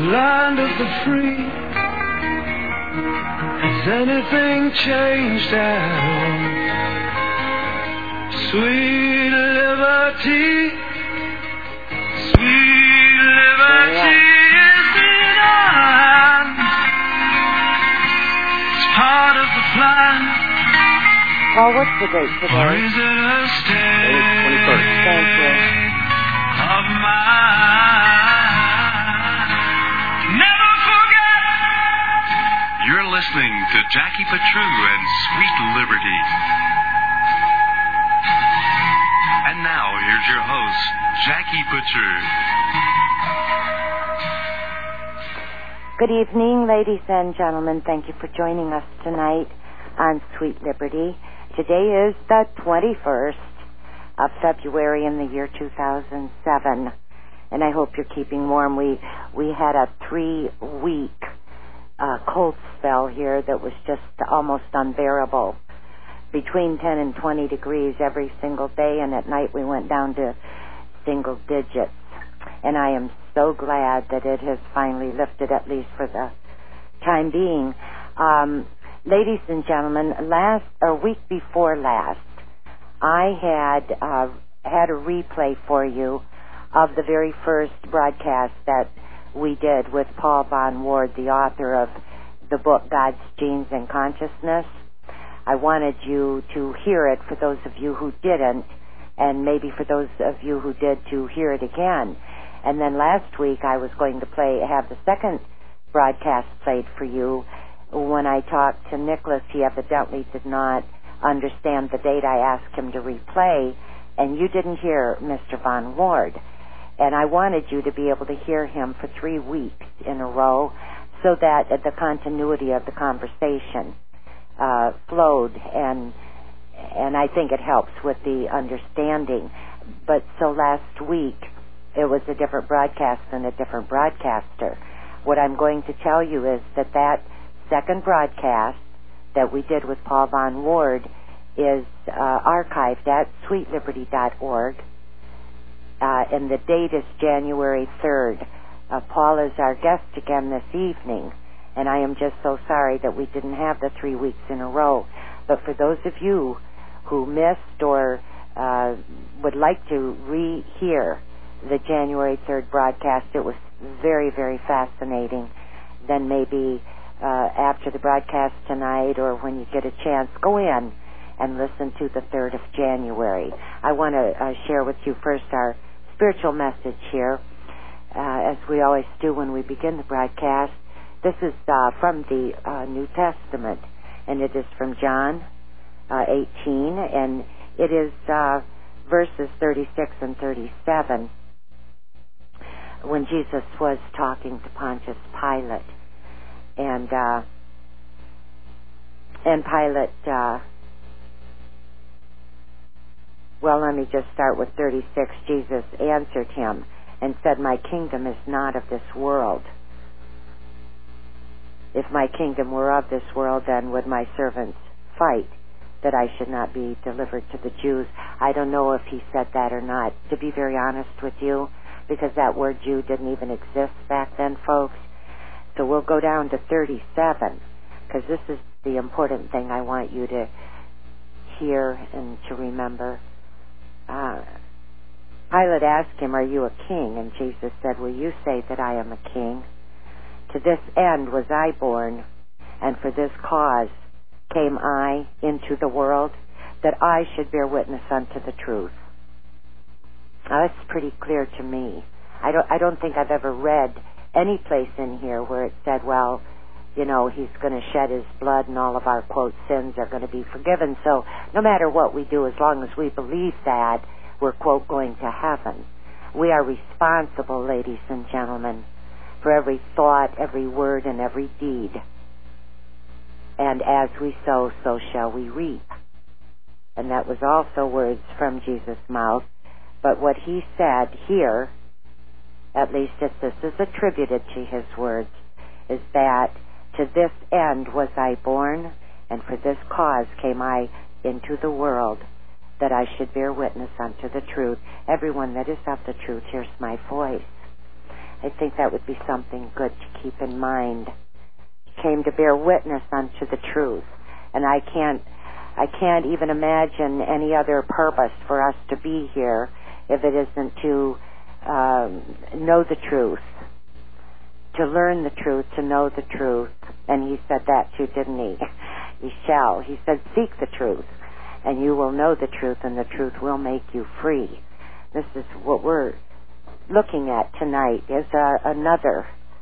land of the free. Has anything changed at all? Sweet liberty, sweet liberty is in our hands. It's part of the plan. Paul, what's the date today? Or is it a state 21st. Thank you. of mine? Never forget. You're listening to Jackie Patru and Sweet Liberty. And now, here's your host, Jackie Patru. Good evening, ladies and gentlemen. Thank you for joining us tonight on Sweet Liberty. Today is the 21st of February in the year 2007, and I hope you're keeping warm. We had a 3-week cold spell here that was just almost unbearable. Between 10 and 20 degrees every single day, and at night we went down to single digits. And I am so glad that it has finally lifted, at least for the time being. Ladies and gentlemen, week before last, I had a replay for you of the very first broadcast that we did with Paul Von Ward, the author of the book God's Genes and Consciousness. I wanted you to hear it, for those of you who didn't, and maybe for those of you who did, to hear it again. And then last week I was going to have the second broadcast played for you. When I talked to Nicholas, he evidently did not understand the date I asked him to replay, and you didn't hear Mr. Von Ward. And I wanted you to be able to hear him for 3 weeks in a row so that the continuity of the conversation flowed, and I think it helps with the understanding. But so last week, it was a different broadcast and a different broadcaster. What I'm going to tell you is that second broadcast that we did with Paul Von Ward is archived at sweetliberty.org, and the date is January 3rd. Paul is our guest again this evening, and I am just so sorry that we didn't have the 3 weeks in a row. But for those of you who missed or would like to rehear the January 3rd broadcast, it was very, very fascinating. Then maybe after the broadcast tonight, or when you get a chance, go in and listen to the 3rd of January. I want to share with you first our spiritual message here, as we always do when we begin the broadcast. This is from the New Testament, and it is from John 18, and it is verses 36 and 37, when Jesus was talking to Pontius Pilate. And Pilate, let me just start with 36. Jesus answered him and said, "My kingdom is not of this world. If my kingdom were of this world, then would my servants fight that I should not be delivered to the Jews." I don't know if he said that or not, to be very honest with you, because that word Jew didn't even exist back then, folks. So we'll go down to 37, because this is the important thing I want you to hear and to remember. Pilate asked him, "Are you a king?" And Jesus said, "Will you say that I am a king? To this end was I born, and for this cause came I into the world, that I should bear witness unto the truth." Now, that's pretty clear to me. I don't think I've ever read any place in here where it said, well, you know, he's going to shed his blood and all of our, quote, sins are going to be forgiven. So no matter what we do, as long as we believe that, we're, quote, going to heaven. We are responsible, ladies and gentlemen, for every thought, every word, and every deed. And as we sow, so shall we reap. And that was also words from Jesus' mouth. But what he said here, at least as this is attributed to his words, is that to this end was I born, and for this cause came I into the world, that I should bear witness unto the truth. Everyone that is of the truth hears my voice. I think that would be something good to keep in mind. He came to bear witness unto the truth, and I can't even imagine any other purpose for us to be here if it isn't to know the truth, to learn the truth, to know the truth. And he said that too, didn't he? He shall. He said, seek the truth, and you will know the truth, and the truth will make you free. This is what we're looking at tonight, is another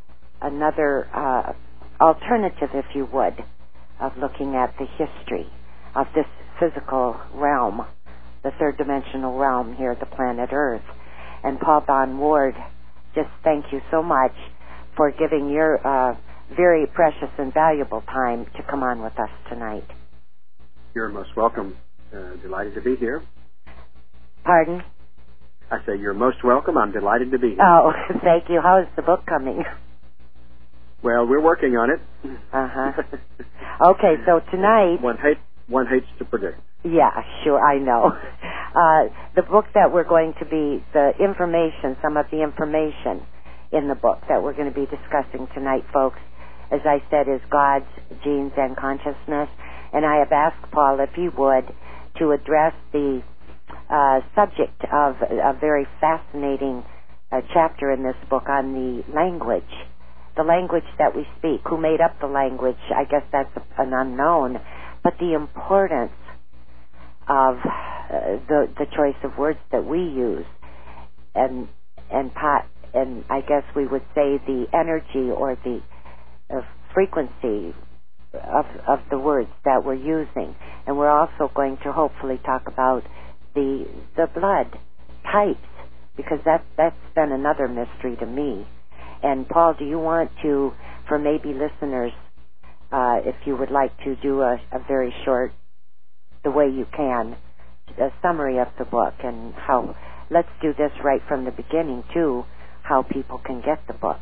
alternative, if you would, of looking at the history of this physical realm, the third dimensional realm here, the planet Earth. And Paul Don Ward, just thank you so much for giving your very precious and valuable time to come on with us tonight. You're most welcome. Delighted to be here. Pardon? I say you're most welcome. I'm delighted to be here. Oh, thank you. How is the book coming? Well, we're working on it. Uh-huh. Okay, so tonight... One hates to predict. Yeah, sure, I know. The book that we're going to be, some of the information in the book that we're going to be discussing tonight, folks, as I said, is God's Genes and Consciousness. And I have asked Paul, if he would, to address the subject of a very fascinating chapter in this book on the language that we speak. Who made up the language? I guess that's an unknown. But the importance of the choice of words that we use, and I guess we would say the energy or the frequency of the words that we're using. And we're also going to hopefully talk about the blood types, because that's been another mystery to me. And Paul, do you want to, for maybe listeners, if you would like to do a very short, the way you can, a summary of the book, and how, let's do this right from the beginning too, how people can get the book.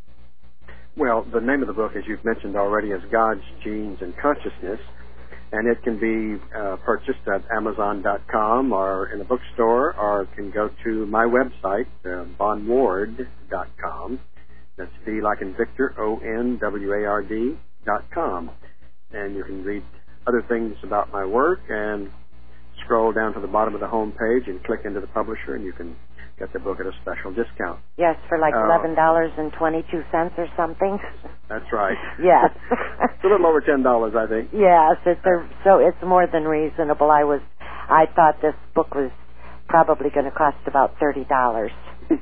Well, the name of the book, as you've mentioned already, is God's Genes and Consciousness, and it can be purchased at Amazon.com or in a bookstore, or can go to my website, bonward.com. That's V like in Victor, ONWARD.com. And you can read other things about my work and scroll down to the bottom of the home page and click into the publisher, and you can get the book at a special discount. Yes, for like $11.22 or something. That's right. Yes. It's a little over $10, I think. Yes, so it's more than reasonable. I thought this book was probably going to cost about $30.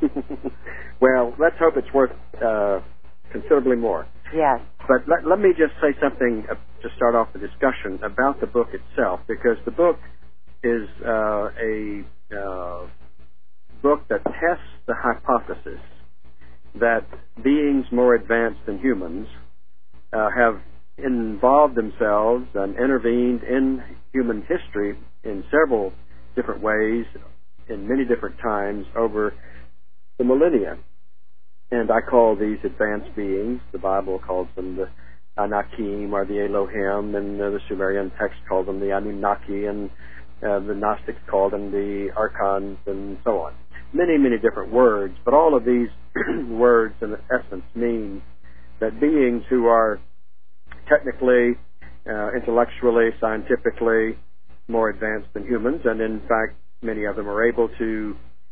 Well, let's hope it's worth considerably more. Yes. But let me just say something to start off the discussion about the book itself, because the book is a book that tests the hypothesis that beings more advanced than humans have involved themselves and intervened in human history in several different ways, in many different times over the millennia. And I call these advanced beings, the Bible calls them the Anakim or the Elohim, and the Sumerian text called them the Anunnaki, and the Gnostics called them the Archons, and so on. Many, many different words, but all of these words in essence mean that beings who are technically, intellectually, scientifically more advanced than humans, and in fact many of them are able to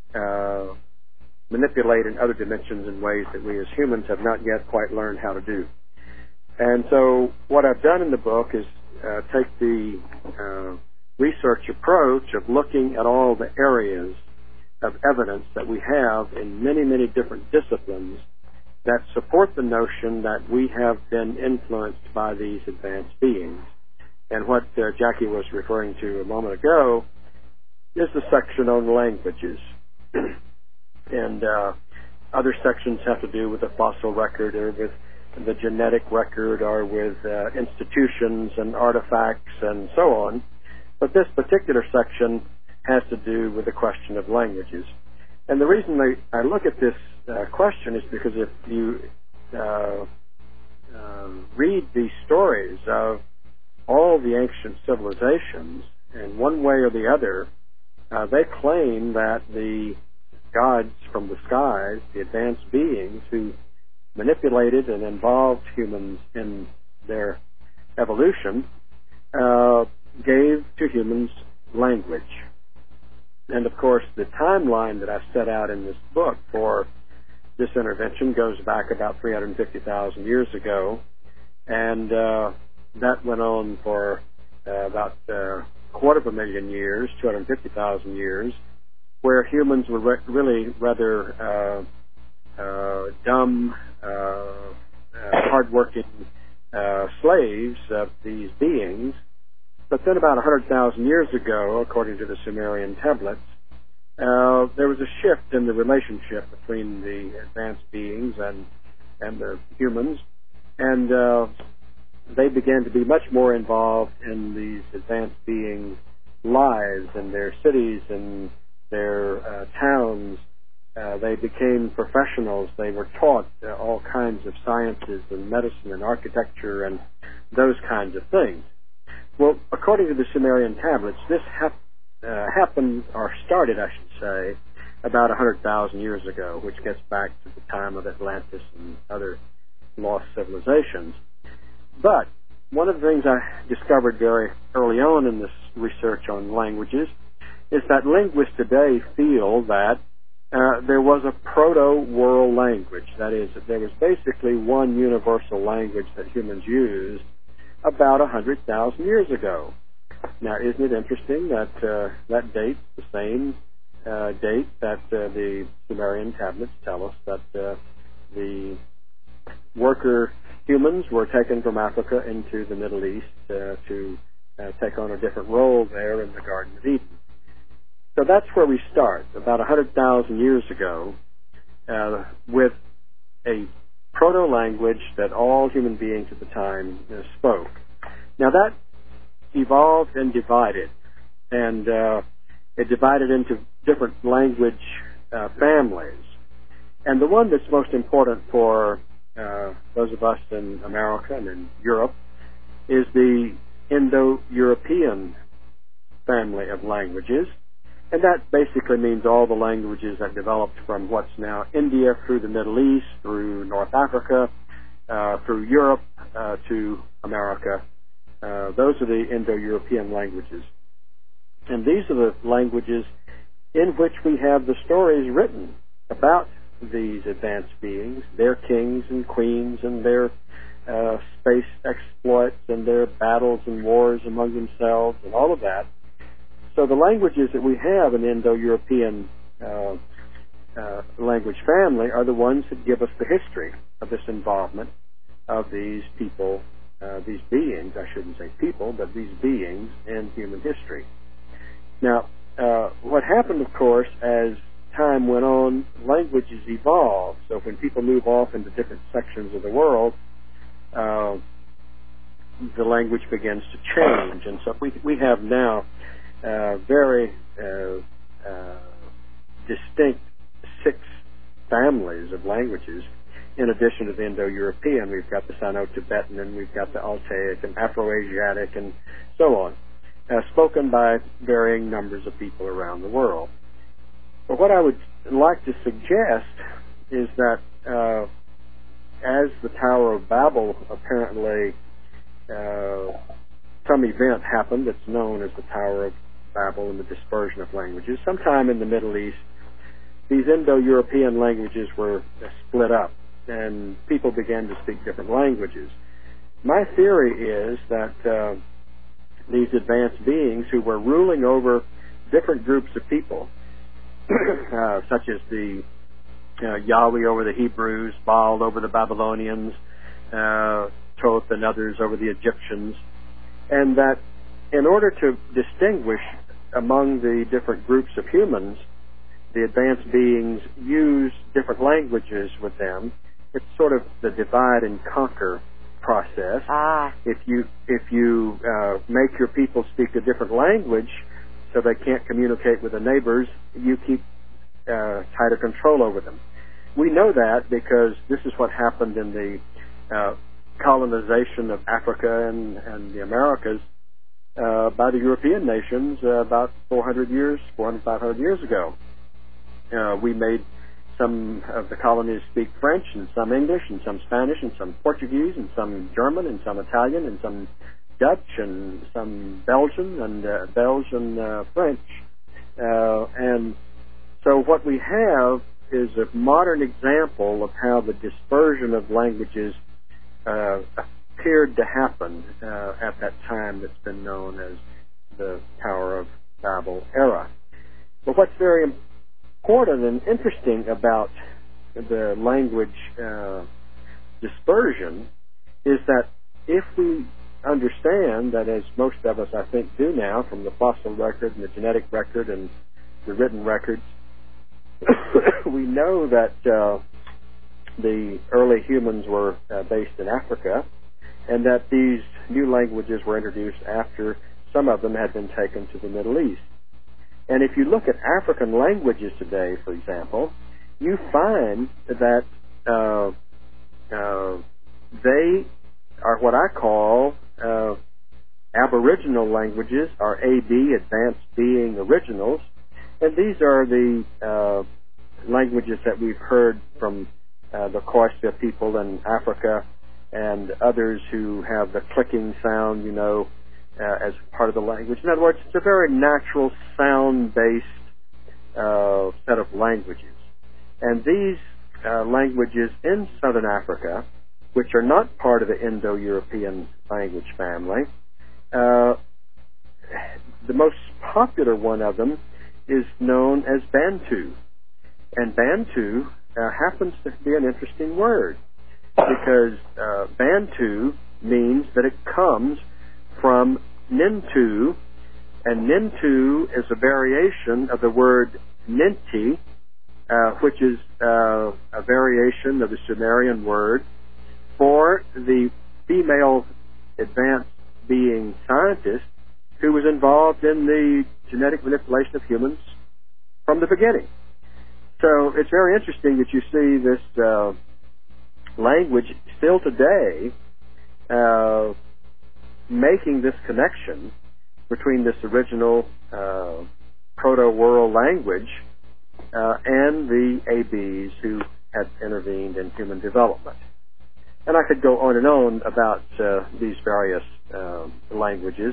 manipulate in other dimensions in ways that we as humans have not yet quite learned how to do. And so what I've done in the book is take the research approach of looking at all the areas of evidence that we have in many, many different disciplines that support the notion that we have been influenced by these advanced beings. And what Jackie was referring to a moment ago is the section on languages. And other sections have to do with the fossil record or with the genetic record or with institutions and artifacts and so on. But this particular section has to do with the question of languages. And the reason I look at this question is because if you read these stories of all the ancient civilizations, in one way or the other, they claim that the gods from the skies, the advanced beings who manipulated and involved humans in their evolution, gave to humans language. And of course, the timeline that I set out in this book for this intervention goes back about 350,000 years ago, and that went on for about 250,000 years, 250,000 years, where humans were really rather dumb, hardworking slaves of these beings. But then about 100,000 years ago, according to the Sumerian tablets, there was a shift in the relationship between the advanced beings and the humans, and they began to be much more involved in these advanced beings' lives and their cities and their towns. They became professionals. They were taught all kinds of sciences and medicine and architecture and those kinds of things. Well, according to the Sumerian tablets, this happened, or started, I should say, about 100,000 years ago, which gets back to the time of Atlantis and other lost civilizations. But one of the things I discovered very early on in this research on languages is that linguists today feel that there was a proto-world language. That is, that there was basically one universal language that humans used about 100,000 years ago. Now, isn't it interesting that that date's the same date that the Sumerian tablets tell us that the worker humans were taken from Africa into the Middle East to take on a different role there in the Garden of Eden. So that's where we start, about 100,000 years ago, with a proto-language that all human beings at the time spoke. Now that evolved and divided, and it divided into different language families. And the one that's most important for those of us in America and in Europe is the Indo-European family of languages. And that basically means all the languages that developed from what's now India through the Middle East, through North Africa, through Europe to America. Those are the Indo-European languages. And these are the languages in which we have the stories written about these advanced beings, their kings and queens and their space exploits and their battles and wars among themselves and all of that. So the languages that we have in the Indo-European language family are the ones that give us the history of this involvement of these people, these beings, I shouldn't say people, but these beings in human history. Now, what happened, of course, as time went on, languages evolved. So when people move off into different sections of the world, the language begins to change. And so we have now very distinct 6 families of languages. In addition to the Indo-European, we've got the Sino-Tibetan, and we've got the Altaic and Afro-Asiatic, and so on, spoken by varying numbers of people around the world. But what I would like to suggest is that as the Tower of Babel apparently some event happened that's known as the Tower of Babel and the dispersion of languages. Sometime in the Middle East, these Indo-European languages were split up, and people began to speak different languages. My theory is that these advanced beings who were ruling over different groups of people, such as the Yahweh over the Hebrews, Baal over the Babylonians, Thoth and others over the Egyptians, and that in order to distinguish among the different groups of humans, the advanced beings use different languages with them. It's sort of the divide and conquer process. If you make your people speak a different language so they can't communicate with the neighbors, you keep tighter control over them. We know that because this is what happened in the colonization of Africa and the Americas by the European nations about 500 years ago. We made some of the colonies speak French and some English and some Spanish and some Portuguese and some German and some Italian and some Dutch and some Belgian and French. And so what we have is a modern example of how the dispersion of languages appeared to happen at that time that's been known as the Tower of Babel era. But what's very important and interesting about the language dispersion is that if we understand that, as most of us I think do now from the fossil record and the genetic record and the written records, we know that the early humans were based in Africa, and that these new languages were introduced after some of them had been taken to the Middle East. And if you look at African languages today, for example, you find that they are what I call Aboriginal languages, or AB, Advanced Being Originals. And these are the languages that we've heard from the Khoisan people in Africa and others who have the clicking sound, as part of the language. In other words, it's a very natural, sound-based set of languages. And these languages in Southern Africa, which are not part of the Indo-European language family, the most popular one of them is known as Bantu. And Bantu happens to be an interesting word, because Bantu means that it comes from Nintu, and Nintu is a variation of the word Ninti, which is a variation of the Sumerian word for the female advanced being scientist who was involved in the genetic manipulation of humans from the beginning. So it's very interesting that you see this language still today making this connection between this original proto-world language and the ABs who had intervened in human development. And I could go on and on about these various languages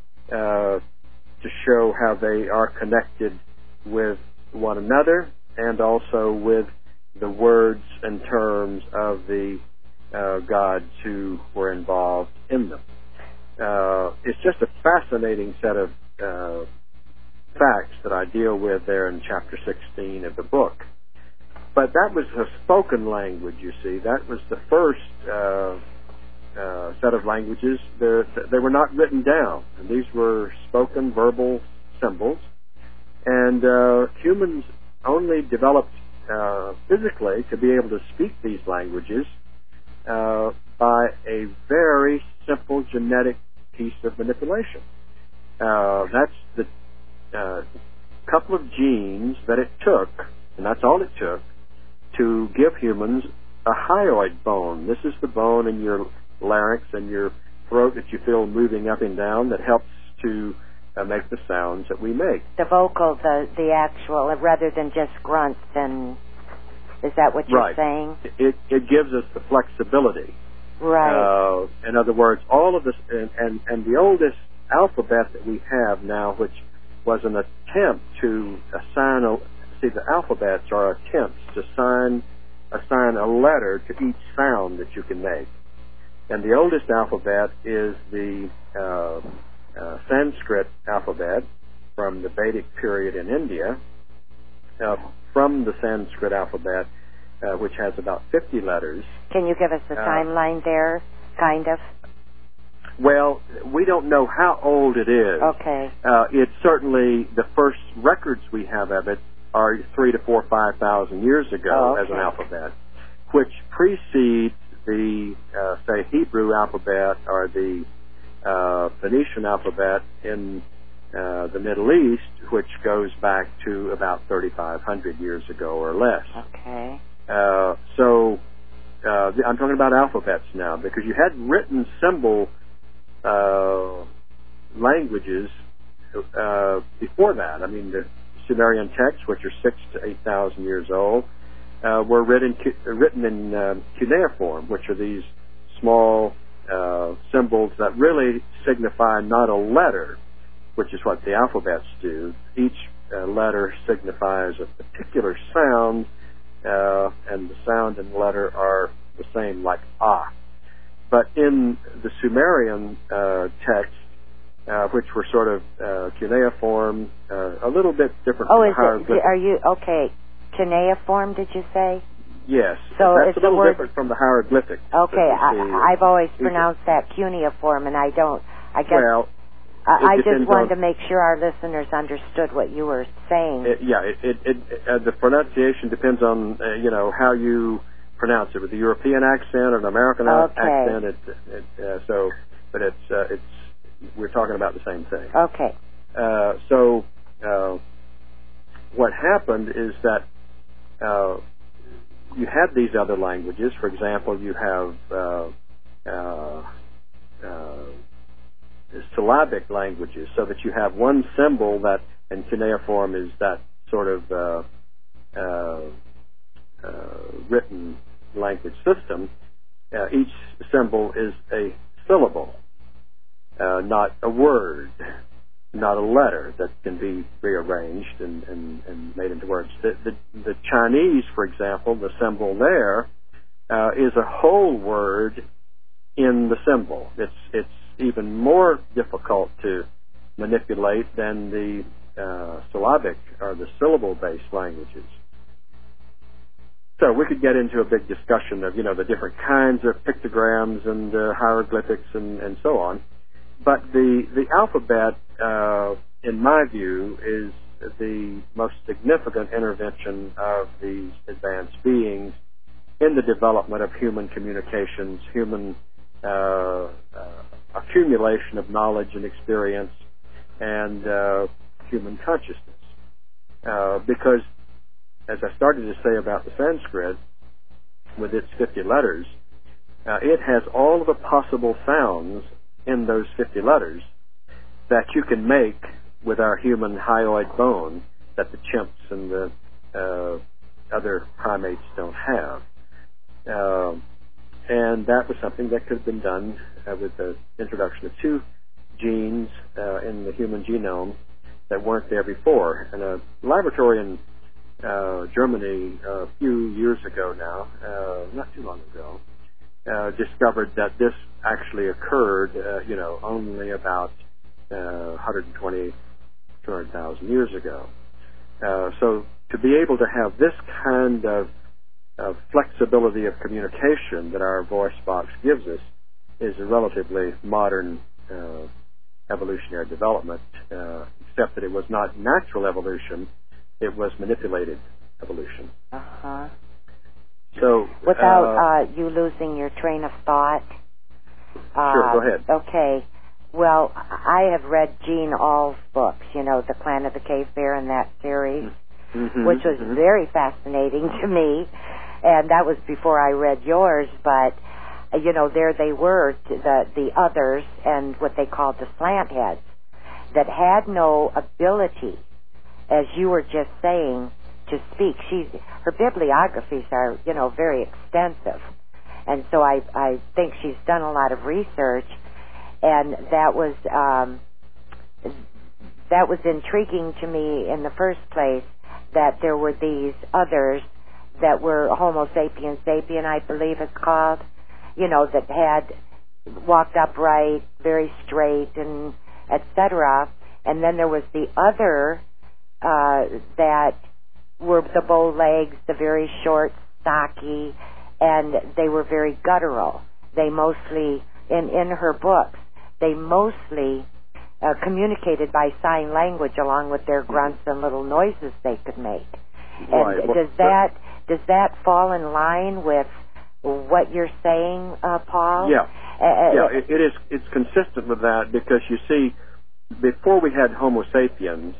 to show how they are connected with one another and also with the words and terms of the gods who were involved in them. It's just a fascinating set of facts that I deal with there in chapter 16 of the book. But that was a spoken language, you see. That was the first set of languages. They were not written down. And these were spoken verbal symbols. And humans only developed physically to be able to speak these languages by a very simple genetic piece of manipulation. That's the couple of genes that it took, and that's all it took, to give humans a hyoid bone. This is the bone in your larynx and your throat that you feel moving up and down that helps to make the sounds that we make. The vocal, the actual, rather than just grunts, and is that what you're saying? It gives us the flexibility. Right. In other words, all of this, and the oldest alphabet that we have now, which was an attempt to assign the alphabets are attempts to assign a letter to each sound that you can make. And the oldest alphabet is the Sanskrit alphabet from the Vedic period in India. From the Sanskrit alphabet, which has about 50 letters. Can you give us a timeline there, kind of? Well, we don't know how old it is. Okay. It's certainly the first records we have of it are 3,000 to 4,000, 5,000 years ago as an alphabet, which precedes the, say, Hebrew alphabet or the Phoenician alphabet in the Middle East, which goes back to about 3,500 years ago or less. Okay. So I'm talking about alphabets now, because you had written symbol languages before that. I mean, the Sumerian texts, which are 6,000 to 8,000 years old, were written in cuneiform, which are these small symbols that really signify not a letter, which is what the alphabets do. Each letter signifies a particular sound, and the sound and letter are the same, like ah. But in the Sumerian text, which were sort of cuneiform, a little bit different from the hieroglyphic. Are you, okay, cuneiform, did you say? Yes. So that's a little different from the hieroglyphic. Okay, I've always pronounced that cuneiform, and I don't, I guess... Well, I just wanted to make sure our listeners understood what you were saying. The pronunciation depends on how you pronounce it, with the European accent or an American accent. We're talking about the same thing. Okay. So what happened is that you had these other languages. For example, you have syllabic languages, so that you have one symbol that in cuneiform is that sort of written language system. Each symbol is a syllable, not a word, not a letter that can be rearranged and made into words. The Chinese, for example, the symbol there is a whole word in the symbol. It's even more difficult to manipulate than the syllabic or the syllable-based languages. So we could get into a big discussion of, the different kinds of pictograms and hieroglyphics and so on. But the alphabet, in my view, is the most significant intervention of these advanced beings in the development of human communications, human accumulation of knowledge and experience, and human consciousness. Because, as I started to say about the Sanskrit, with its 50 letters, it has all of the possible sounds in those 50 letters that you can make with our human hyoid bone that the chimps and the other primates don't have. And that was something that could have been done with the introduction of 2 genes in the human genome that weren't there before. And a laboratory in Germany a few years ago now, not too long ago, discovered that this actually occurred, only about 120, 200,000 years ago. So to be able to have this kind of flexibility of communication that our voice box gives us is a relatively modern evolutionary development, except that it was not natural evolution, it was manipulated evolution. Uh-huh. So, without you losing your train of thought. Sure, go ahead. Okay. Well, I have read Gene Aul's books, The Clan of the Cave Bear and that series, which was very fascinating to me, and that was before I read yours, but, there they were, the others, and what they called the slant heads, that had no ability, as you were just saying, to speak. Her bibliographies are, very extensive. And so I think she's done a lot of research, and that was intriguing to me in the first place, that there were these others that were Homo sapiens sapien, I believe it's called, that had walked upright, very straight, and etc. And then there was the other that were the bow legs, the very short, stocky, and they were very guttural. They mostly, in her books, they mostly communicated by sign language along with their grunts and little noises they could make. Right. And does that fall in line with what you're saying, Paul? Yeah. It is. It's consistent with that, because you see, before we had Homo sapiens,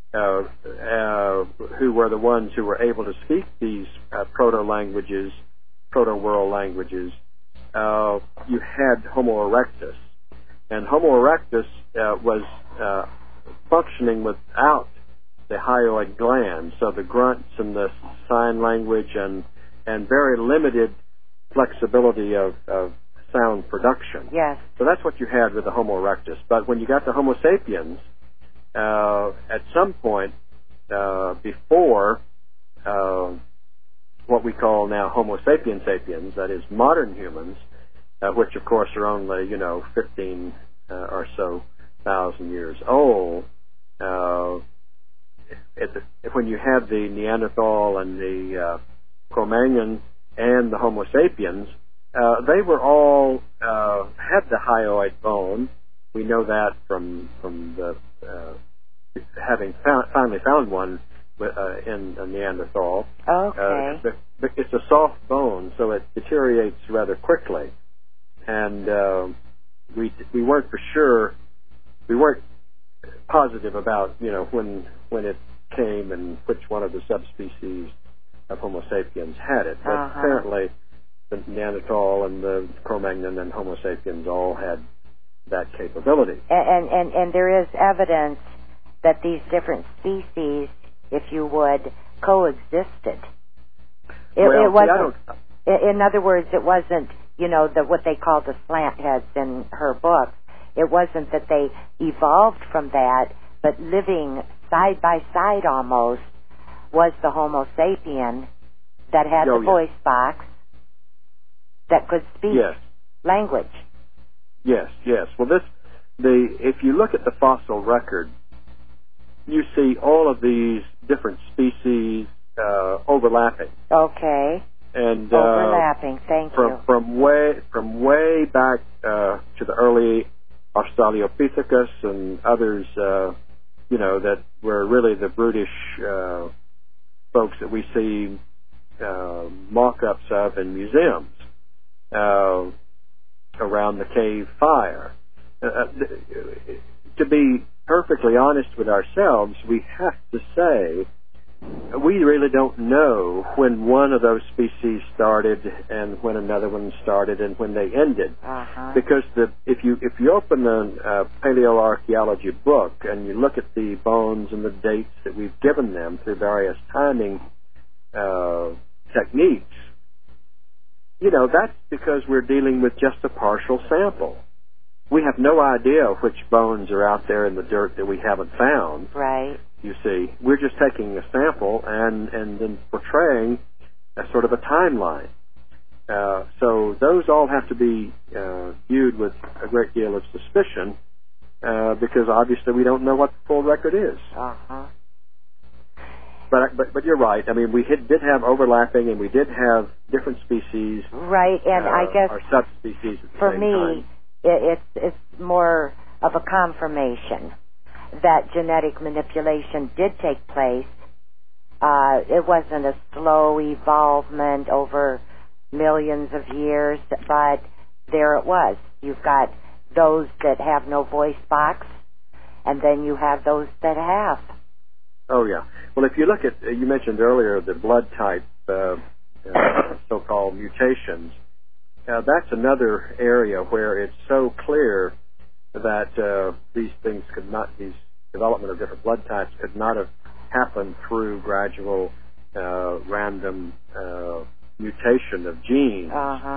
who were the ones who were able to speak these proto-languages, proto-world languages, you had Homo erectus. And Homo erectus was functioning without the hyoid gland, so the grunts and the sign language and very limited flexibility of sound production. Yes. So that's what you had with the Homo erectus. But when you got to Homo sapiens, at some point before what we call now Homo sapiens sapiens, that is modern humans, which of course are only 15 or so thousand years old. When you have the Neanderthal and the Cro-Magnon and the Homo sapiens, they were all had the hyoid bone. We know that from the having finally found one in a Neanderthal. Okay. But it's a soft bone, so it deteriorates rather quickly, and we weren't for sure. We weren't positive about when it came and which one of the subspecies of Homo sapiens had it. But apparently the Neanderthal and the Cro-Magnon and Homo sapiens all had that capability. And there is evidence that these different species, if you would, coexisted. It wasn't. In other words, it wasn't what they call the slant heads in her book. It wasn't that they evolved from that, but living side by side almost was the Homo sapien that had the voice box that could speak language. Yes. Well, if you look at the fossil record, you see all of these different species overlapping. Okay. And overlapping. Thank you. From way back to the early Australopithecus and others, that were really the brutish folks that we see mock-ups of in museums around the cave fire. To be perfectly honest with ourselves, we have to say we really don't know when one of those species started and when another one started and when they ended. Because if you open a paleoarchaeology book and you look at the bones and the dates that we've given them through various timing techniques, that's because we're dealing with just a partial sample. We have no idea which bones are out there in the dirt that we haven't found. Right. You see, we're just taking a sample and then portraying a sort of a timeline. So those all have to be viewed with a great deal of suspicion because obviously we don't know what the full record is. But you're right. I mean, we did have overlapping, and we did have different species. Right, and I guess or subspecies at the for same me, time. It's more of a confirmation that genetic manipulation did take place. It wasn't a slow evolvement over millions of years, but there it was. You've got those that have no voice box, and then you have those that have. Oh, yeah. Well, if you look at, you mentioned earlier the blood type, so-called mutations, that's another area where it's so clear that these development of different blood types could not have happened through gradual, random mutation of genes.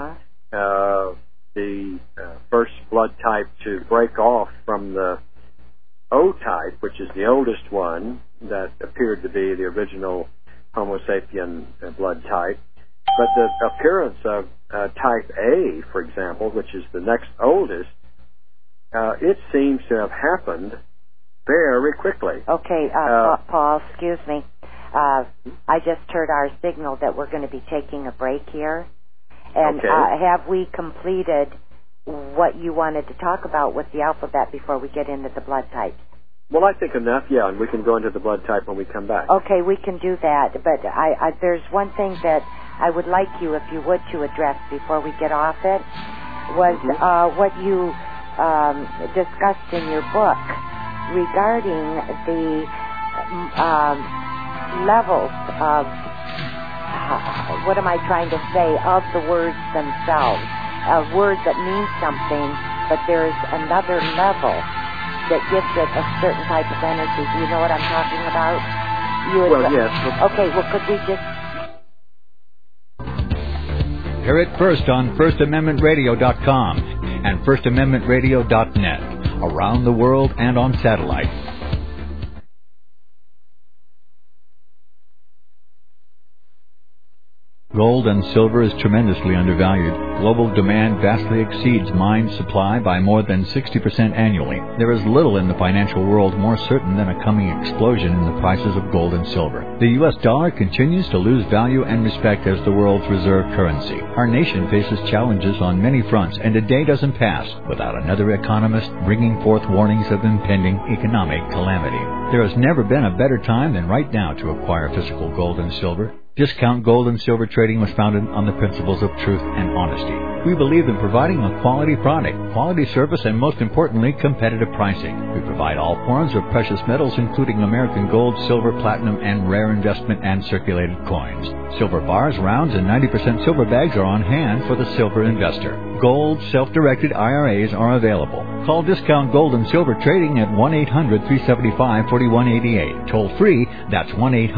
The first blood type to break off from the O type, which is the oldest one, that appeared to be the original Homo sapien blood type. But the appearance of type A, for example, which is the next oldest, it seems to have happened very quickly. Okay, Paul, excuse me. I just heard our signal that we're going to be taking a break here. And have we completed what you wanted to talk about with the alphabet before we get into the blood types? Well, I think enough, and we can go into the blood type when we come back. Okay, we can do that. But there's one thing that I would like you, if you would, to address before we get off it, was what you discussed in your book regarding the levels of, what am I trying to say, of the words themselves. A word that means something, but there's another level that gives it a certain type of energy. Do you know what I'm talking about? You would Well, yes. Okay, well, could we just... Hear it first on FirstAmendmentRadio.com and FirstAmendmentRadio.net, around the world and on satellite. Gold and silver is tremendously undervalued. Global demand vastly exceeds mine supply by more than 60% annually. There is little in the financial world more certain than a coming explosion in the prices of gold and silver. The U.S. dollar continues to lose value and respect as the world's reserve currency. Our nation faces challenges on many fronts, and a day doesn't pass without another economist bringing forth warnings of impending economic calamity. There has never been a better time than right now to acquire physical gold and silver. Discount Gold and Silver Trading was founded on the principles of truth and honesty. We believe in providing a quality product, quality service, and most importantly, competitive pricing. We provide all forms of precious metals, including American gold, silver, platinum, and rare investment and circulated coins. Silver bars, rounds, and 90% silver bags are on hand for the silver investor. Gold self-directed IRAs are available. Call Discount Gold and Silver Trading at 1-800-375-4188. Toll free, that's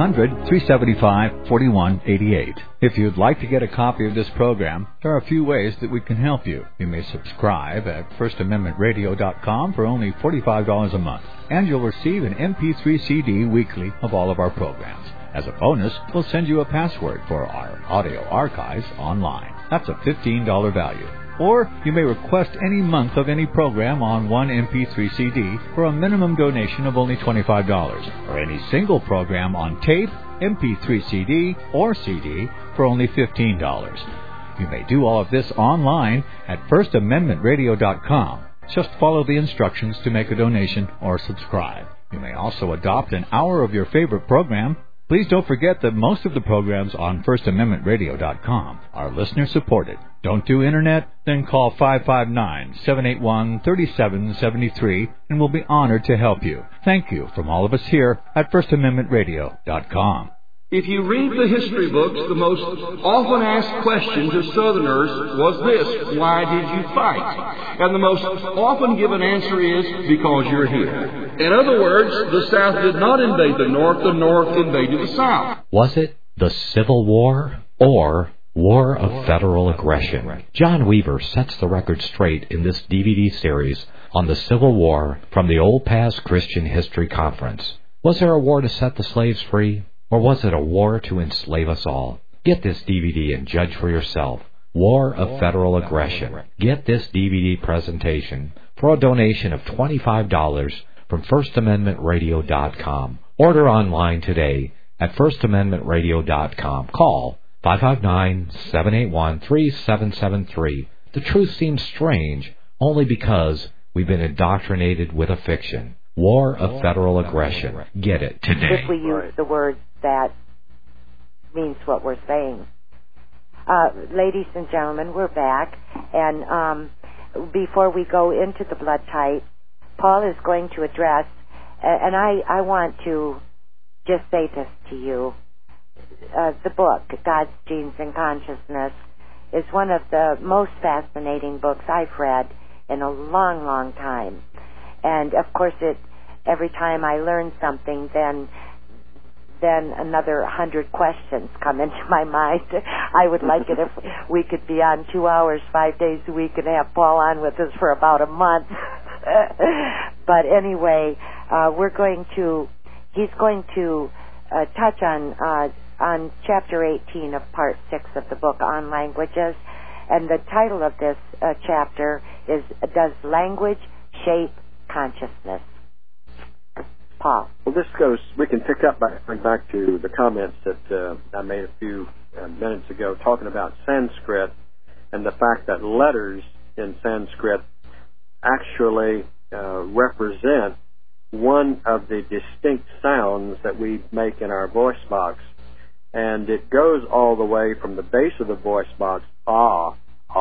1-800-375-4188. If you'd like to get a copy of this program, there are a few ways that we can help you. You may subscribe at FirstAmendmentRadio.com for only $45 a month, and you'll receive an MP3 CD weekly of all of our programs. As a bonus, we'll send you a password for our audio archives online. That's a $15 value. Or you may request any month of any program on one MP3 CD for a minimum donation of only $25, or any single program on tape, MP3 CD, or CD for only $15. You may do all of this online at FirstAmendmentRadio.com. Just follow the instructions to make a donation or subscribe. You may also adopt an hour of your favorite program. Please don't forget that most of the programs on FirstAmendmentRadio.com are listener-supported. Don't do Internet? Then call 559-781-3773 and we'll be honored to help you. Thank you from all of us here at FirstAmendmentRadio.com. If you read the history books, the most often asked question to Southerners was this: why did you fight? And the most often given answer is, because you're here. In other words, the South did not invade the North invaded the South. Was it the Civil War or War of Federal Aggression? John Weaver sets the record straight in this DVD series on the Civil War from the Old Past Christian History Conference. Was there a war to set the slaves free? Or was it a war to enslave us all? Get this DVD and judge for yourself. War of Federal Aggression. Get this DVD presentation for a donation of $25 from FirstAmendmentRadio.com. Order online today at FirstAmendmentRadio.com. Call 559-781-3773. The truth seems strange only because we've been indoctrinated with a fiction. War of Federal Aggression. Get it today. If we use the words that means what we're saying. Ladies and gentlemen, we're back. And before we go into the blood type, Paul is going to address, and I want to just say this to you. The book, God's Genes and Consciousness, is one of the most fascinating books I've read in a long, long time. And, of course, every time I learn something, then another 100 questions come into my mind. I would like it if we could be on 2 hours, 5 days a week, and have Paul on with us for about a month. But anyway, he's going to touch on Chapter 18 of Part 6 of the book, On Languages. And the title of this chapter is, Does Language Shape Consciousness? Paul. Well, we can pick up by going back to the comments that I made a few minutes ago talking about Sanskrit and the fact that letters in Sanskrit actually represent one of the distinct sounds that we make in our voice box. And it goes all the way from the base of the voice box, all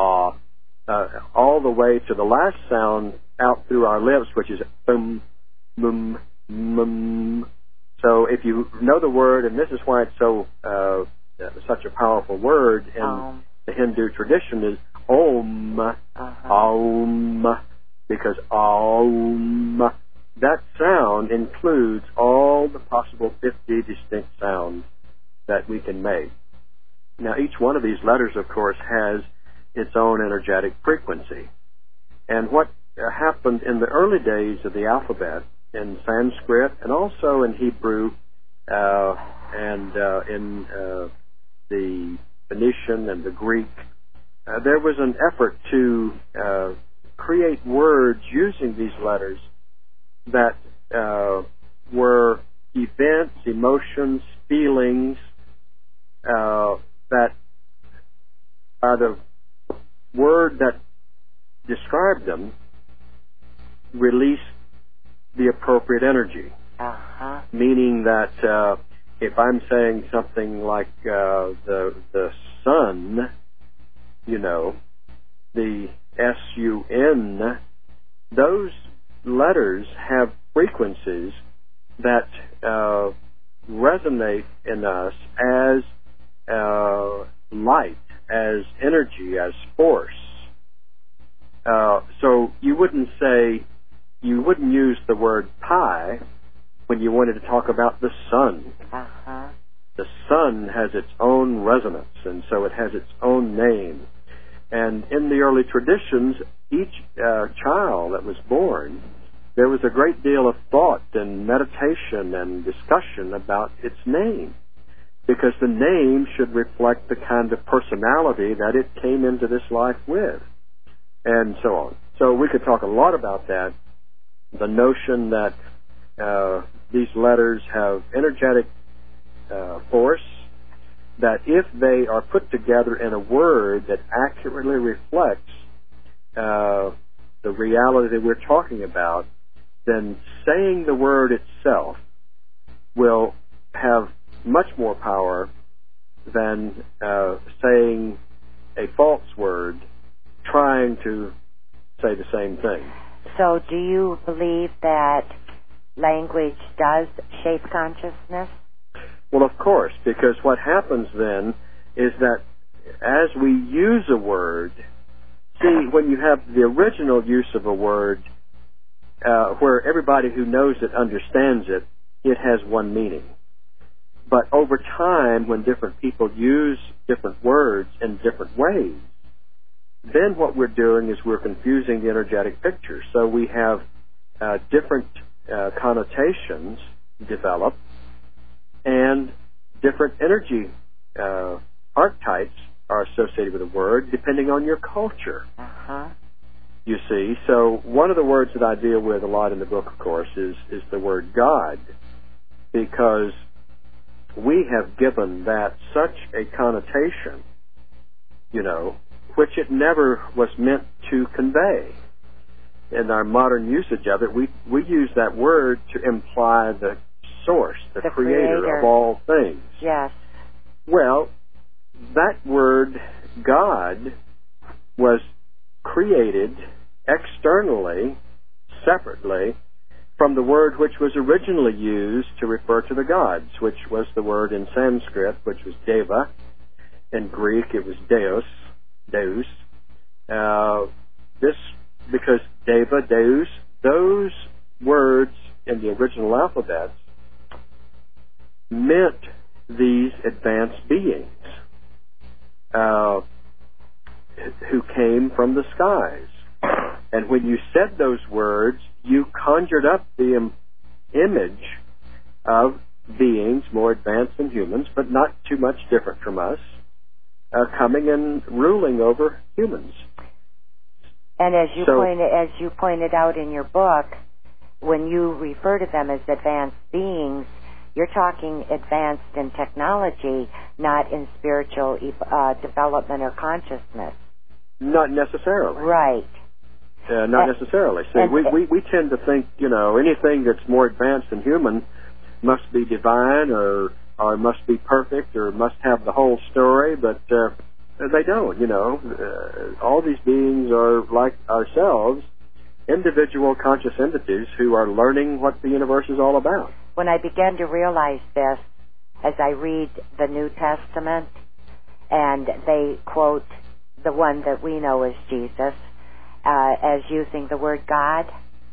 the way to the last sound out through our lips, which is bum, mum, mum. So if you know the word, and this is why it's such a powerful word in the Hindu tradition, is Om, Om, because Om that sound includes all the possible 50 distinct sounds that we can make. Now, each one of these letters, of course, has its own energetic frequency. And what happened in the early days of the alphabet in Sanskrit and also in Hebrew and in the Phoenician and the Greek, there was an effort to create words using these letters that were events, emotions, feelings that by the word that described them released the appropriate energy. Uh-huh. Meaning that if I'm saying something like the sun, you know, the S-U-N, those letters have frequencies that resonate in us as light, as energy, as force. So you wouldn't use the word pi when you wanted to talk about the sun. Uh-huh. The sun has its own resonance, and so it has its own name. And in the early traditions, each child that was born, there was a great deal of thought and meditation and discussion about its name, because the name should reflect the kind of personality that it came into this life with, and so on. So we could talk a lot about that, the notion that these letters have energetic force, that if they are put together in a word that accurately reflects the reality that we're talking about, then saying the word itself will have much more power than saying a false word trying to say the same thing. So do you believe that language does shape consciousness? Well, of course, because what happens then is that as we use a word, see, when you have the original use of a word, where everybody who knows it understands it, it has one meaning. But over time, when different people use different words in different ways, then what we're doing is we're confusing the energetic picture. So we have different connotations develop, and different energy archetypes are associated with a word depending on your culture. Uh-huh. You see, so one of the words that I deal with a lot in the book, of course, is the word God, because we have given that such a connotation, you know, which it never was meant to convey. In our modern usage of it, we use that word to imply the source, the creator of all things. Yes. Well, that word God was created externally, separately, from the word which was originally used to refer to the gods, which was the word in Sanskrit, which was Deva. In Greek, it was Deus. Because Deva, Deus, those words in the original alphabets meant these advanced beings who came from the skies. And when you said those words, you conjured up the image of beings more advanced than humans, but not too much different from us, coming and ruling over humans. And as you pointed out in your book, when you refer to them as advanced beings, you're talking advanced in technology, not in spiritual development or consciousness. Not necessarily. Right. Not necessarily. See, we tend to think, you know, anything that's more advanced than human must be divine or must be perfect or must have the whole story, but they don't, you know. All these beings are like ourselves, individual conscious entities who are learning what the universe is all about. When I began to realize this, as I read the New Testament, and they quote the one that we know as Jesus, as using the word God,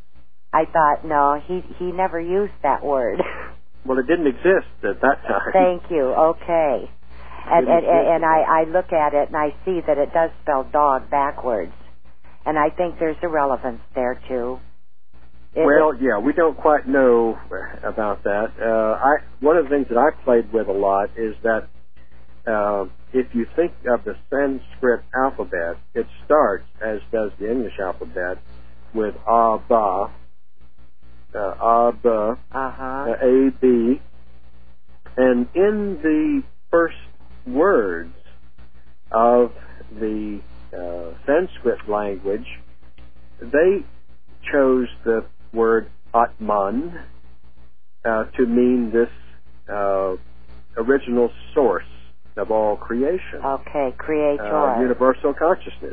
I thought, no, he never used that word. Well, it didn't exist at that time. Thank you. Okay. And I look at it and I see that it does spell dog backwards. And I think there's a relevance there, too. Yeah, we don't quite know about that. One of the things that I played with a lot is that if you think of the Sanskrit alphabet, it starts, as does the English alphabet, with A, Ba, A, B, A, B. And in the first words of the Sanskrit language, they chose the word Atman to mean this original source of all creation. Okay, creator. Universal consciousness.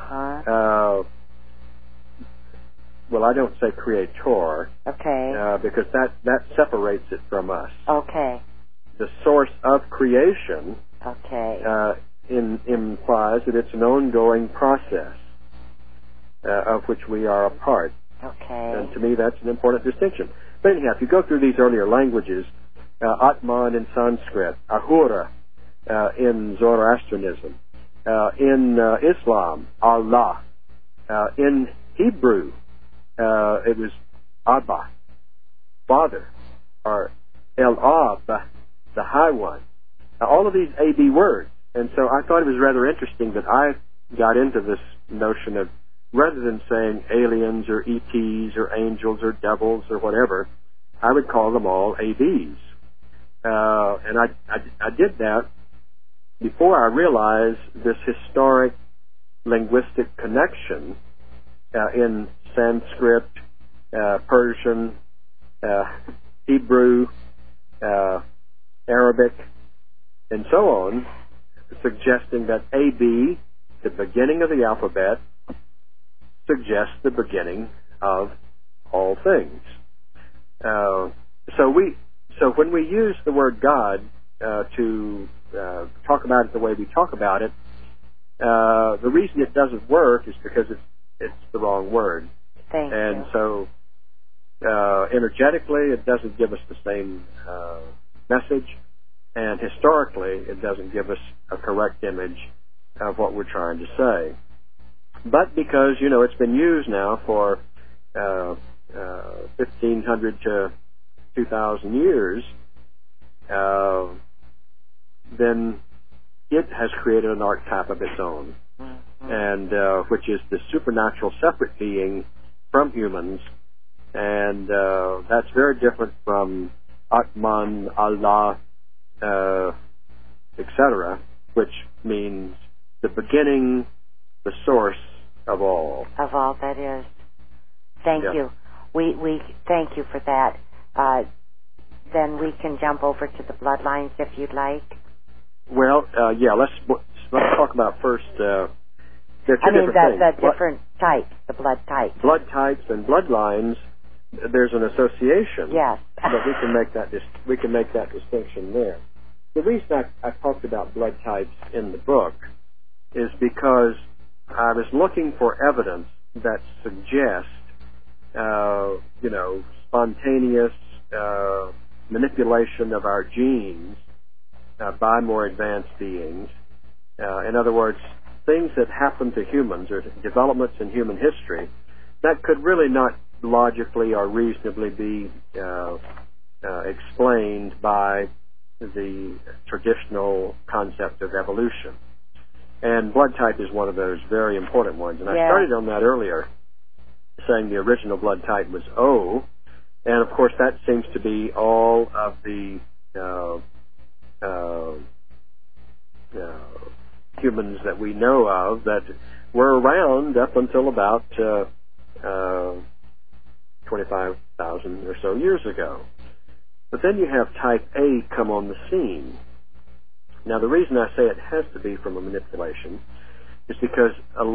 Well, I don't say creator. Okay. Because that separates it from us. Okay. The source of creation okay. Implies that it's an ongoing process of which we are a part. Okay. And to me, that's an important distinction. But anyhow, if you go through these earlier languages, Atman in Sanskrit, Ahura in Zoroastrianism, in Islam, Allah, in Hebrew, it was Abba, Father, or El-Ab, the High One. All of these A-B words. And so I thought it was rather interesting that I got into this notion of, rather than saying aliens or ETs or angels or devils or whatever, I would call them all ABs. And I did that before I realized this historic linguistic connection in Sanskrit, Persian, Hebrew, Arabic, and so on, suggesting that AB, the beginning of the alphabet, suggests the beginning of all things. So when we use the word God to talk about it the way we talk about it, the reason it doesn't work is because it's the wrong word. Thank you. So energetically, it doesn't give us the same message, and historically, it doesn't give us a correct image of what we're trying to say. But because, it's been used now for 1,500 to 2,000 years, then it has created an archetype of its own, and which is the supernatural separate being from humans, and that's very different from Atman, Allah, etc., which means the beginning, the source of all. Of all that is. Thank Yeah. you. We thank you for that. Then we can jump over to the bloodlines if you'd like. Well, let's talk about first. There are two different things. The different types, the blood types. Blood types and bloodlines. There's an association. Yes. But we can make that distinction there. The reason I talked about blood types in the book is because I was looking for evidence that suggests, spontaneous manipulation of our genes by more advanced beings. In other words, things that happen to humans or developments in human history that could really not logically or reasonably be explained by the traditional concept of evolution. And blood type is one of those very important ones. And I started on that earlier, saying the original blood type was O. And, of course, that seems to be all of the humans that we know of that were around up until about 25,000 or so years ago. But then you have type A come on the scene. Now, the reason I say it has to be from a manipulation is because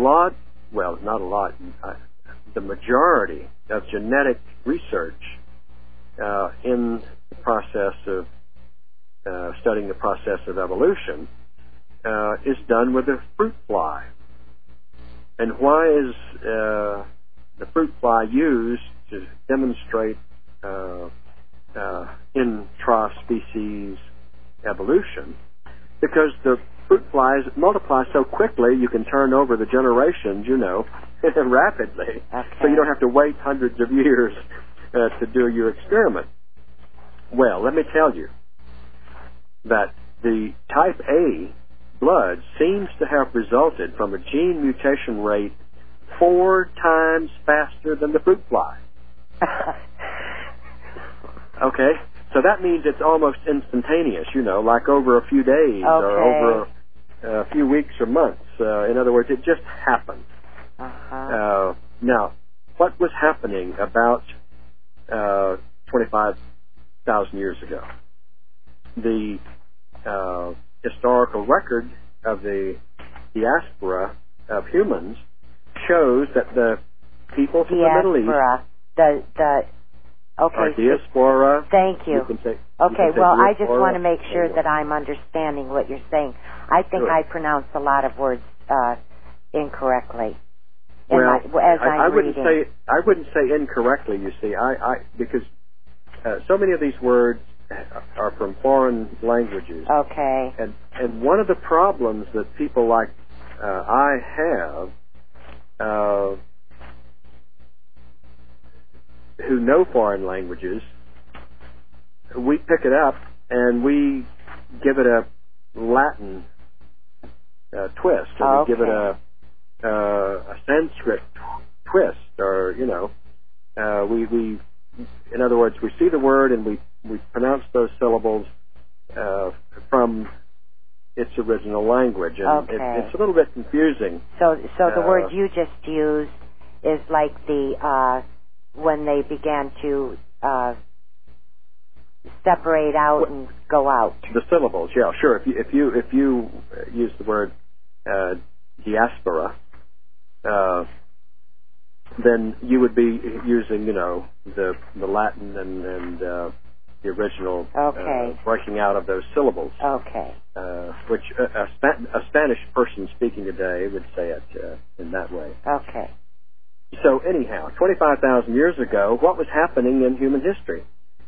the majority of genetic research in the process of studying the process of evolution is done with a fruit fly. And why is the fruit fly used to demonstrate intra-species evolution, because the fruit flies multiply so quickly you can turn over the generations, rapidly. Okay. So you don't have to wait hundreds of years to do your experiment. Well, let me tell you that the type A blood seems to have resulted from a gene mutation rate 4 times faster than the fruit fly. Okay? So that means it's almost instantaneous, like over a few days or over a few weeks or months. In other words, it just happened. Uh-huh. Now, what was happening about 25,000 years ago? The historical record of the diaspora of humans shows that the people from the Middle East... Okay. Diaspora. Thank you. Okay, well, I just want to make sure anyway. that I'm understanding what you're saying. I think I pronounced a lot of words incorrectly. I wouldn't say incorrectly. You see, because so many of these words are from foreign languages. Okay. And one of the problems that people like I have, who know foreign languages, we pick it up and we give it a Latin twist, or we give it a Sanskrit twist, or we in other words, we see the word and we pronounce those syllables from its original language, and it's a little bit confusing. So the word you just used is like the when they began to separate out and go out. The syllables, yeah, sure. If you use the word diaspora, then you would be using the Latin and the original breaking out of those syllables. Okay. Which a Spanish person speaking today would say it in that way. Okay. So anyhow, 25,000 years ago, what was happening in human history?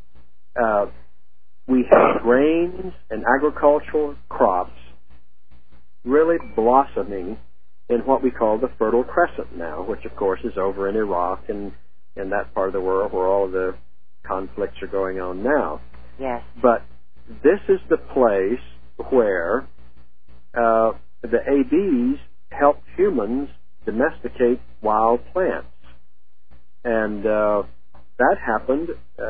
We had grains and agricultural crops really blossoming in what we call the Fertile Crescent now, which of course is over in Iraq and in that part of the world where all of the conflicts are going on now. Yes. But this is the place where the ABs helped humans domesticate wild plants. And that happened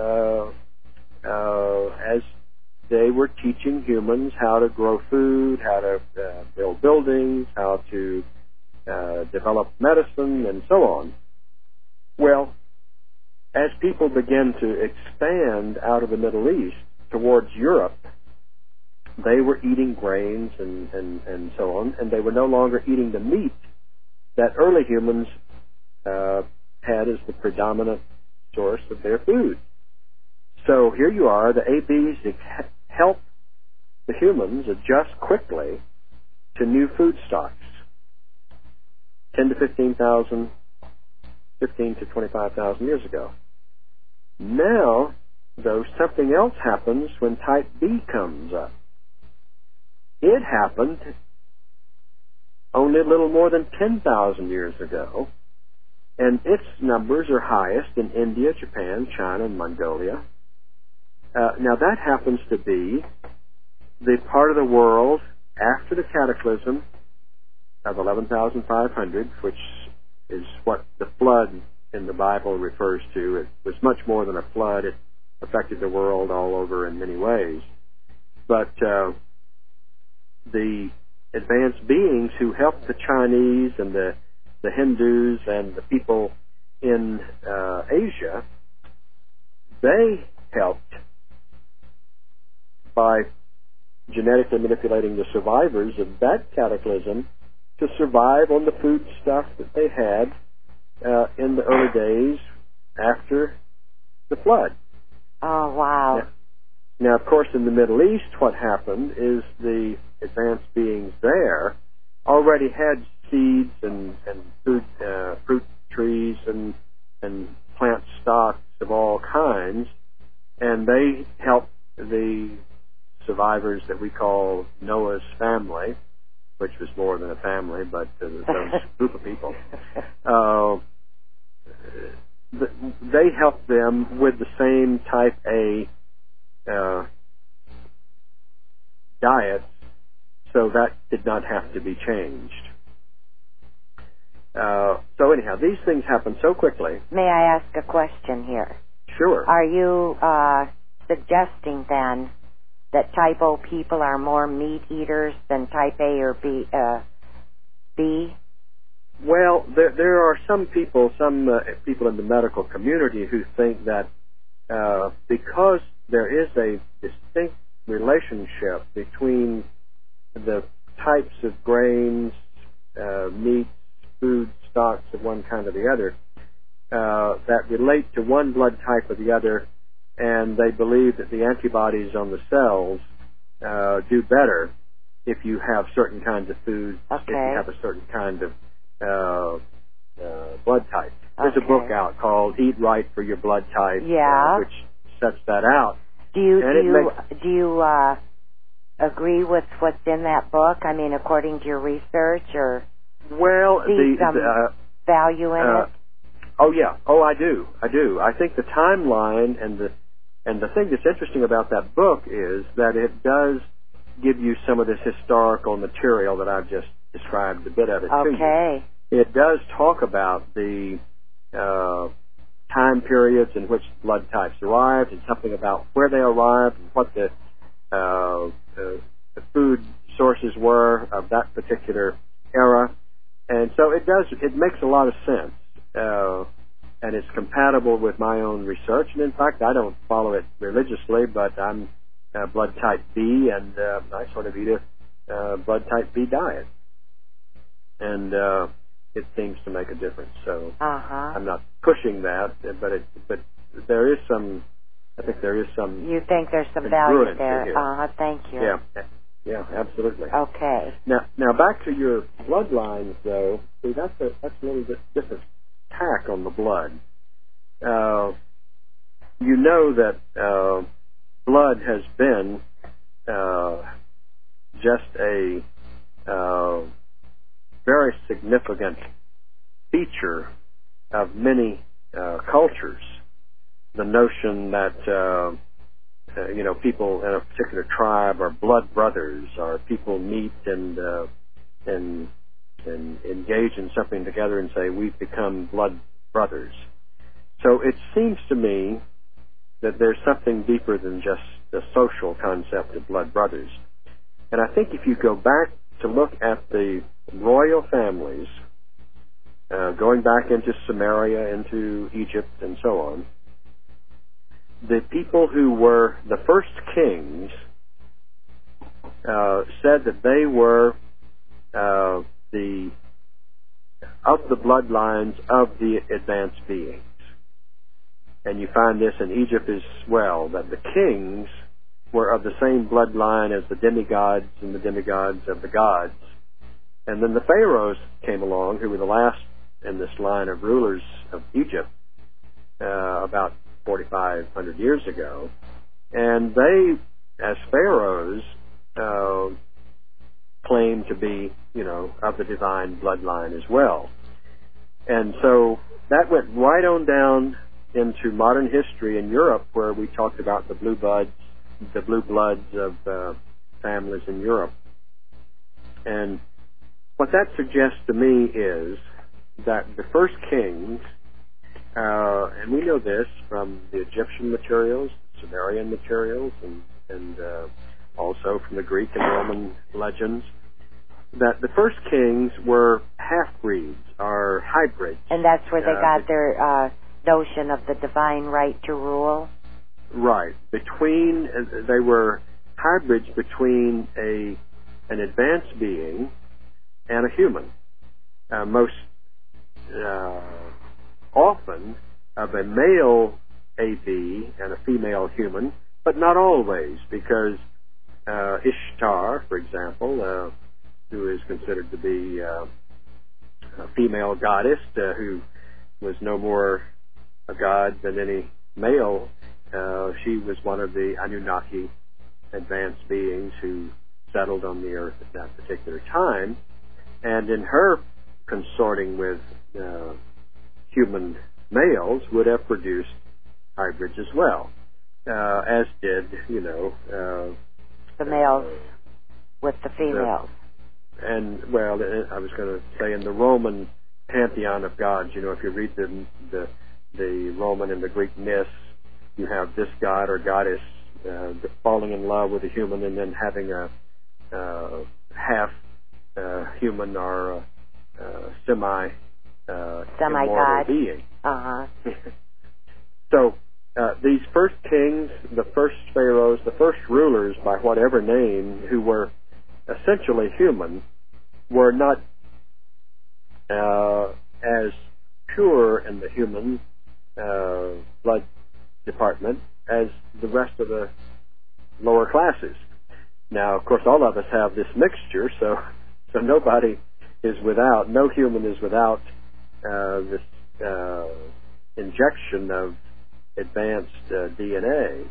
as they were teaching humans how to grow food, how to build buildings, how to develop medicine, and so on. Well, as people began to expand out of the Middle East towards Europe, they were eating grains and so on, and they were no longer eating the meat that early humans had as the predominant source of their food. So here you are, the ABs help the humans adjust quickly to new food stocks. 10 to 15,000, 15 to 25,000 years ago. Now, though, something else happens when type B comes up. It happened only a little more than 10,000 years ago, and its numbers are highest in India, Japan, China, and Mongolia. Now, that happens to be the part of the world after the cataclysm of 11,500, which is what the flood in the Bible refers to. It was much more than a flood. It affected the world all over in many ways. But the advanced beings who helped the Chinese and the Hindus and the people in Asia, they helped by genetically manipulating the survivors of that cataclysm to survive on the food stuff that they had in the early days after the flood. Oh, wow. Now, of course, in the Middle East, what happened is the advanced beings there already had seeds and fruit trees and plant stock and they helped the survivors that we call Noah's family, which was more than a family, but those group of people. They helped them with the same type A diet, so that did not have to be changed. So anyhow, these things happen so quickly. May I ask a question here? Sure. Are you suggesting then that type O people are more meat eaters than type A or B? Well, there are some people in the medical community who think that because there is a distinct relationship between the types of grains, meats, food stocks of one kind or the other that relate to one blood type or the other, and they believe that the antibodies on the cells do better if you have certain kinds of foods, if you have a certain kind of blood type. There's a book out called Eat Right for Your Blood Type, which sets that out. Do you agree with what's in that book? I mean, according to your research, or see some value in it? Oh yeah. Oh, I do. I think the timeline and the thing that's interesting about that book is that it does give you some of this historical material that I've just described a bit of it to you. It does talk about the time periods in which blood types arrived, and something about where they arrived and what the food sources were of that particular era. And so it makes a lot of sense. And it's compatible with my own research. And in fact, I don't follow it religiously, but I'm blood type B, and I sort of eat a blood type B diet. And it seems to make a difference. So I'm not pushing that, but there is some. I think there is some. You think there's some value there? Thank you. Yeah, absolutely. Okay. Now back to your bloodlines, though. See, that's a little bit different tack on the blood. You know that blood has been just a very significant feature of many cultures. The notion that people in a particular tribe are blood brothers, or people meet and engage in something together and say, we've become blood brothers. So it seems to me that there's something deeper than just the social concept of blood brothers. And I think if you go back to look at the royal families, going back into Samaria, into Egypt, and so on, the people who were the first kings said that they were of the bloodlines of the advanced beings. And you find this in Egypt as well, that the kings were of the same bloodline as the demigods and the demigods of the gods. And then the pharaohs came along, who were the last in this line of rulers of Egypt, about 4,500 years ago. And they, as pharaohs, claim to be, of the divine bloodline as well. And so that went right on down into modern history in Europe, where we talked about the blue bloods of families in Europe. And what that suggests to me is that the first kings, and we know this from the Egyptian materials, Sumerian materials, and also from the Greek and Roman legends, that the first kings were half-breeds, or hybrids. And that's where they got their notion of the divine right to rule? Right. They were hybrids between an advanced being and a human. Most often of a male AB and a female human, but not always, because Ishtar, for example, who is considered to be a female goddess, who was no more a god than any male She was one of the Anunnaki advanced beings who settled on the earth at that particular time. And in her consorting with human males would have produced hybrids as well, as did, the males with the females. And, well, I was going to say in the Roman pantheon of gods, if you read the Roman and the Greek myths, you have this god or goddess falling in love with a human and then having a half human or semi-god being. Uh-huh. So these first kings, the first pharaohs, the first rulers, by whatever name, who were essentially human, were not as pure in the human blood department as the rest of the lower classes. Now, of course, all of us have this mixture, so nobody is without, no human is without this injection of advanced DNA.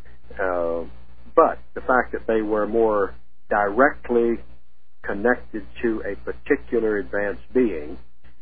But the fact that they were more directly connected to a particular advanced being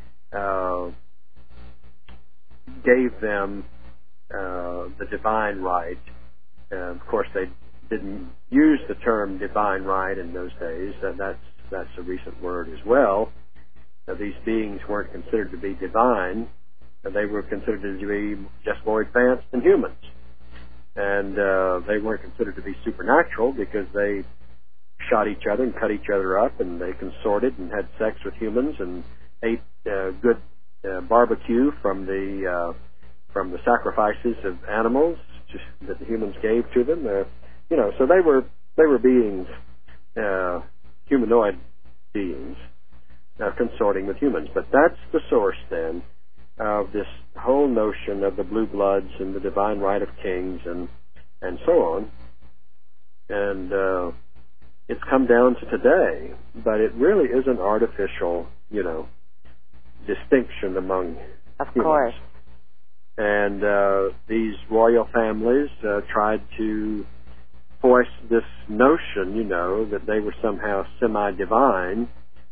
gave them the divine right. Of course, they didn't use the term divine right in those days, and that's a recent word as well. These beings weren't considered to be divine. They were considered to be just more advanced than humans. And they weren't considered to be supernatural because they shot each other and cut each other up, and they consorted and had sex with humans and ate good barbecue from the sacrifices of animals that the humans gave to them. So they were beings, humanoid beings, consorting with humans. But that's the source then of this whole notion of the blue bloods and the divine right of kings and so on. And it's come down to today, but it really is an artificial, distinction among of humans. Course. And these royal families tried to voice this notion, that they were somehow semi-divine,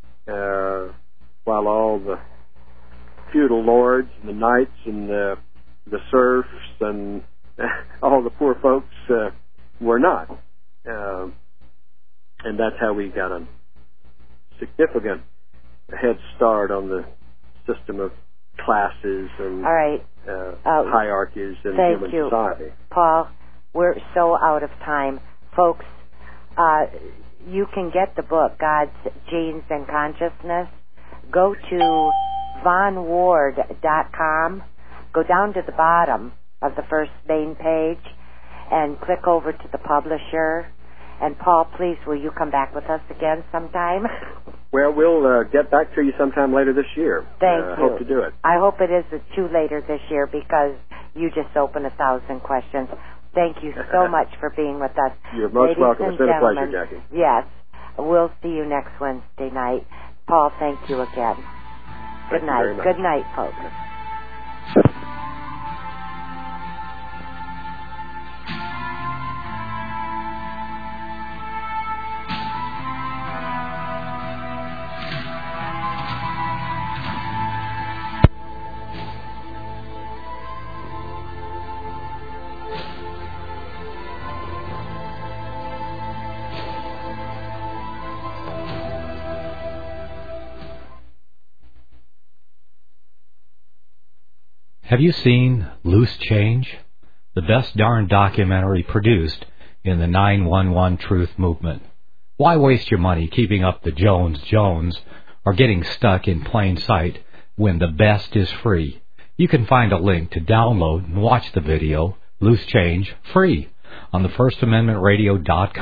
while all the feudal lords and the knights and the serfs and all the poor folks were not. And that's how we got a significant head start on the system of classes and hierarchies in human society. Paul, we're so out of time. Folks, you can get the book, God's Genes and Consciousness. Go to vonward.com. Go down to the bottom of the first main page and click over to the publisher. And Paul, please, will you come back with us again sometime? Well, we'll get back to you sometime later this year. Thank you. I hope to do it. I hope it isn't too later this year because you just opened 1,000 questions. Thank you so much for being with us. You're most welcome. It's been a pleasure, Jackie. Yes. We'll see you next Wednesday night. Paul, thank you again. Good night. Good night, folks. Have you seen Loose Change? The best darn documentary produced in the 911 Truth movement. Why waste your money keeping up the Jones or getting stuck in plain sight when the best is free? You can find a link to download and watch the video, Loose Change, free on the FirstAmendmentRadio.com.